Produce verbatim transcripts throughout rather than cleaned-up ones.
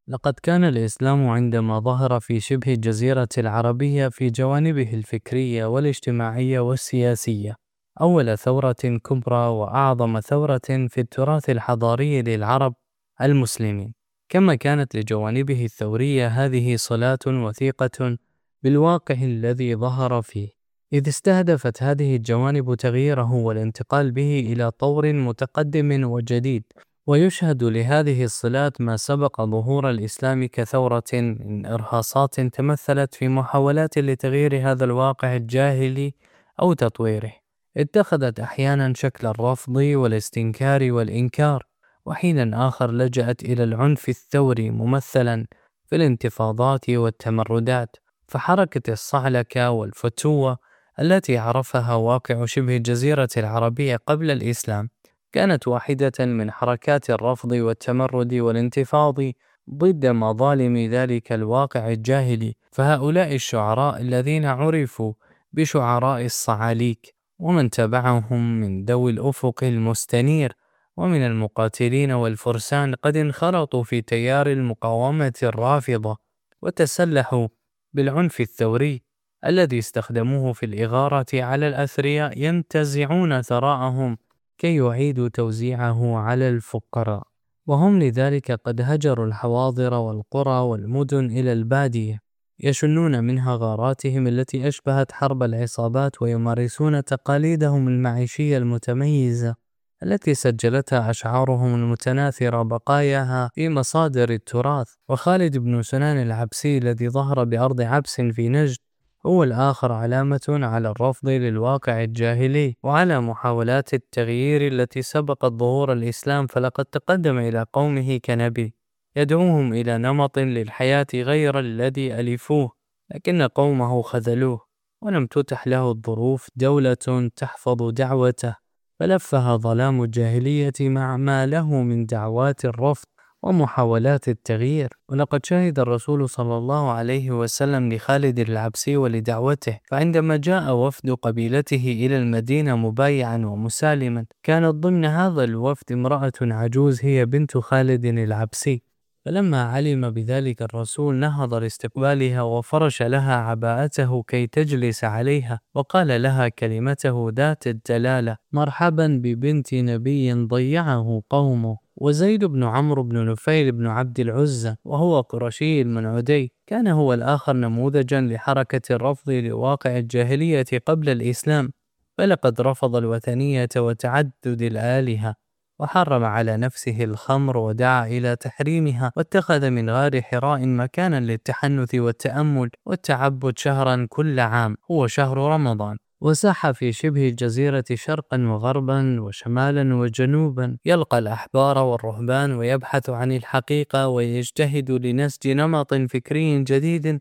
لقد كان الإسلام عندما ظهر في شبه الجزيرة العربية في جوانبه الفكرية والاجتماعية والسياسية أول ثورة كبرى وأعظم ثورة في التراث الحضاري للعرب المسلمين، كما كانت لجوانبه الثورية هذه صلات وثيقة بالواقع الذي ظهر فيه، إذ استهدفت هذه الجوانب تغييره والانتقال به إلى طور متقدم وجديد. ويشهد لهذه الصلات ما سبق ظهور الإسلام كثورة من إرهاصات تمثلت في محاولات لتغيير هذا الواقع الجاهلي أو تطويره، اتخذت أحيانا شكل الرفض والاستنكار والإنكار، وحينا آخر لجأت إلى العنف الثوري ممثلا في الانتفاضات والتمردات. فحركة الصعلكة والفتوة التي عرفها واقع شبه الجزيرة العربية قبل الإسلام كانت واحدة من حركات الرفض والتمرد والانتفاض ضد مظالم ذلك الواقع الجاهلي. فهؤلاء الشعراء الذين عرفوا بشعراء الصعاليك ومن تبعهم من ذوي الأفق المستنير ومن المقاتلين والفرسان قد انخرطوا في تيار المقاومة الرافضة وتسلحوا بالعنف الثوري الذي استخدموه في الإغارة على الأثرياء ينتزعون ثراءهم كي يعيدوا توزيعه على الفقراء، وهم لذلك قد هجروا الحواضر والقرى والمدن إلى البادية، يشنون منها غاراتهم التي أشبهت حرب العصابات، ويمارسون تقاليدهم المعيشية المتميزة التي سجلتها أشعارهم المتناثرة بقاياها في مصادر التراث. وخالد بن سنان العبسي الذي ظهر بأرض عبس في نجد هو الآخر علامة على الرفض للواقع الجاهلي وعلى محاولات التغيير التي سبقت ظهور الإسلام. فلقد تقدم إلى قومه كنبي يدعوهم إلى نمط للحياة غير الذي ألفوه، لكن قومه خذلوه ولم تتح له الظروف دولة تحفظ دعوته، فلفها ظلام الجاهلية مع ما له من دعوات الرفض ومحاولات التغيير. ولقد شهد الرسول صلى الله عليه وسلم لخالد العبسي ولدعوته، فعندما جاء وفد قبيلته إلى المدينة مبايعا ومسالما كانت ضمن هذا الوفد امرأة عجوز هي بنت خالد العبسي، فلما علم بذلك الرسول نهض لاستقبالها وفرش لها عباءته كي تجلس عليها، وقال لها كلمته ذات الدلالة: مرحبا ببنت نبي ضيعه قومه. وزيد بن عمرو بن نفيل بن عبد العزة وهو قرشي المنعدي كان هو الآخر نموذجا لحركة الرفض لواقع الجاهلية قبل الإسلام، فلقد رفض الوثنية وتعدد الآلهة وحرم على نفسه الخمر ودعا إلى تحريمها، واتخذ من غار حراء مكانا للتحنث والتأمل والتعبد شهرا كل عام هو شهر رمضان، وساح في شبه الجزيرة شرقا وغربا وشمالا وجنوبا يلقى الأحبار والرهبان ويبحث عن الحقيقة ويجتهد لنسج نمط فكري جديد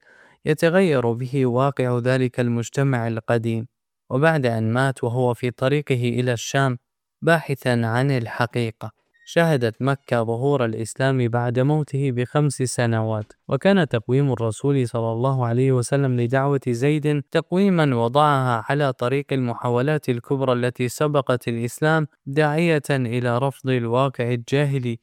يتغير به واقع ذلك المجتمع القديم. وبعد أن مات وهو في طريقه إلى الشام باحثا عن الحقيقة شهدت مكة ظهور الإسلام بعد موته بخمس سنوات، وكان تقويم الرسول صلى الله عليه وسلم لدعوة زيد تقويما وضعها على طريق المحاولات الكبرى التي سبقت الإسلام داعية إلى رفض الواقع الجاهلي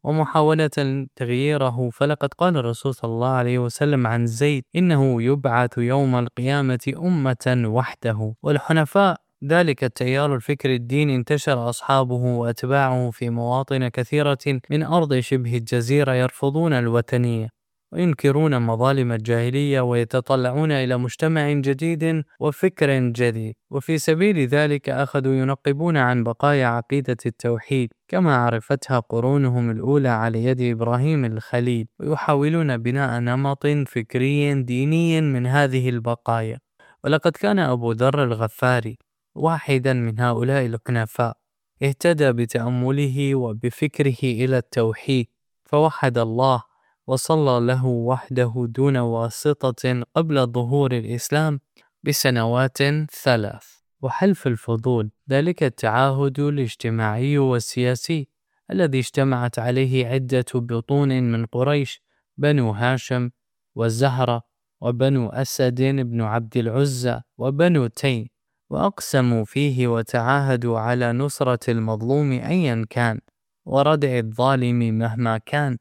ومحاولة تغييره. فلقد قال الرسول صلى الله عليه وسلم عن زيد: إنه يبعث يوم القيامة أمة وحده. والحنفاء ذلك التيار الفكري الديني انتشر أصحابه وأتباعه في مواطن كثيرة من أرض شبه الجزيرة يرفضون الوثنية وينكرون مظالم الجاهلية ويتطلعون إلى مجتمع جديد وفكر جديد، وفي سبيل ذلك أخذوا ينقبون عن بقايا عقيدة التوحيد كما عرفتها قرونهم الأولى على يد إبراهيم الخليل، ويحاولون بناء نمط فكري ديني من هذه البقايا. ولقد كان أبو ذر الغفاري واحدا من هؤلاء الحنفاء، اهتدى بتأمله وبفكره إلى التوحيد فوحد الله وصلى له وحده دون واسطة قبل ظهور الإسلام بسنوات ثلاث. وحلف الفضول ذلك التعاهد الاجتماعي والسياسي الذي اجتمعت عليه عدة بطون من قريش: بنو هاشم والزهرة وبنو أسد بن عبد العزى وبنو تيم، وأقسموا فيه وتعاهدوا على نصرة المظلوم أيا كان وردع الظالم مهما كان،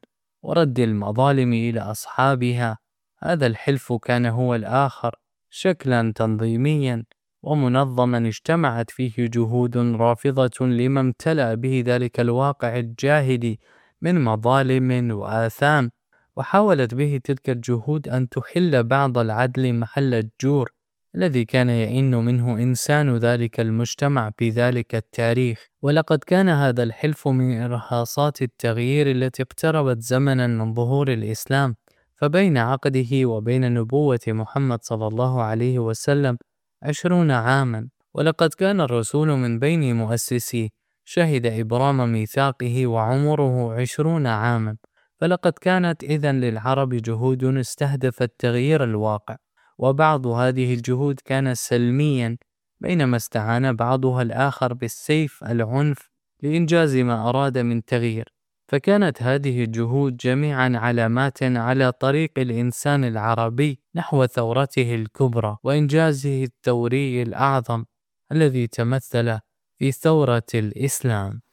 ورد المظالم إلى أصحابها. هذا الحلف كان هو الآخر شكلا تنظيميا ومنظما اجتمعت فيه جهود رافضة لما امتلأ به ذلك الواقع الجاهلي من مظالم وآثام، وحاولت به تلك الجهود أن تحل بعض العدل محل الجور الذي كان يئن منه إنسان ذلك المجتمع في ذلك التاريخ. ولقد كان هذا الحلف من إرهاصات التغيير التي اقتربت زمنا من ظهور الإسلام، فبين عقده وبين نبوة محمد صلى الله عليه وسلم عشرون عاما. ولقد كان الرسول من بين مؤسسي شهد إبرام ميثاقه وعمره عشرون عاما، فلقد كانت إذن للعرب جهود استهدفت تغيير الواقع، وبعض هذه الجهود كان سلميا بينما استعان بعضها الآخر بالسيف العنف لإنجاز ما أراد من تغيير. فكانت هذه الجهود جميعا علامات على طريق الإنسان العربي نحو ثورته الكبرى وإنجازه الثوري الأعظم الذي تمثل في ثورة الإسلام.